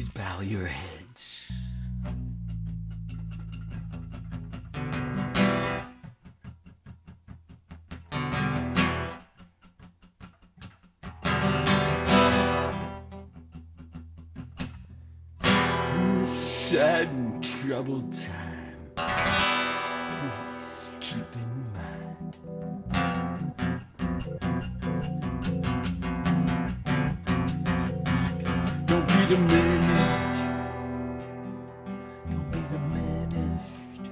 Please bow your heads. In this sad and troubled time, please keep in mind. Don't be diminished. Don't be diminished.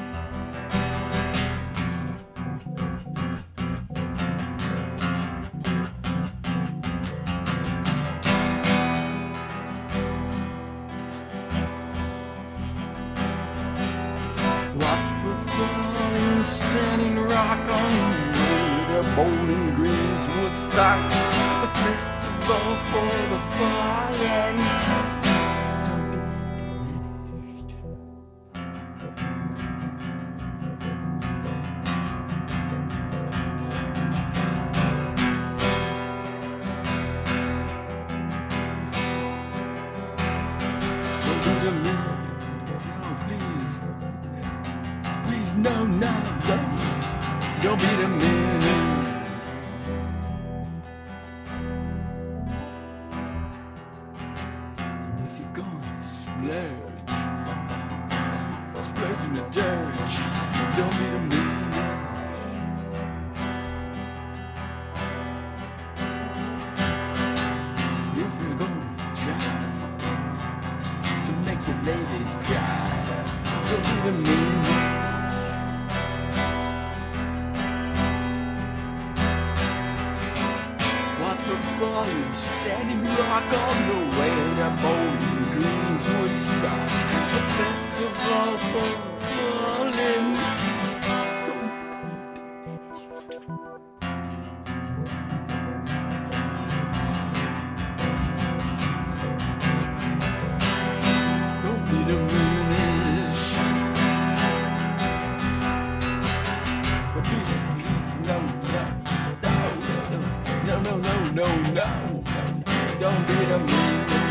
Watch for falling, standing rock on the way to Bowling Green's Woodstock, a festival for the fallen. Don't be diminished. Don't be diminished. No, please. Please, no, no, don't be diminished. If you're gonna splurge, splurge in the dirt. Don't be diminished. If you're gonna try to make the ladies cry, don't be diminished. Watch for falling, standing rock on the way to Bowling Green's Woodstock, a festival for fallen. Don't be diminished. But please, no, no, no, no, no, no, no, no, don't be diminished.